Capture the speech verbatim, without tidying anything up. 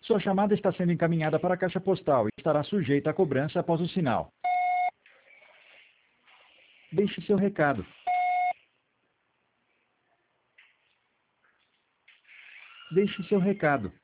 Sua chamada está sendo encaminhada para a caixa postal e estará sujeita à cobrança após o sinal. Deixe seu recado. Deixe seu recado.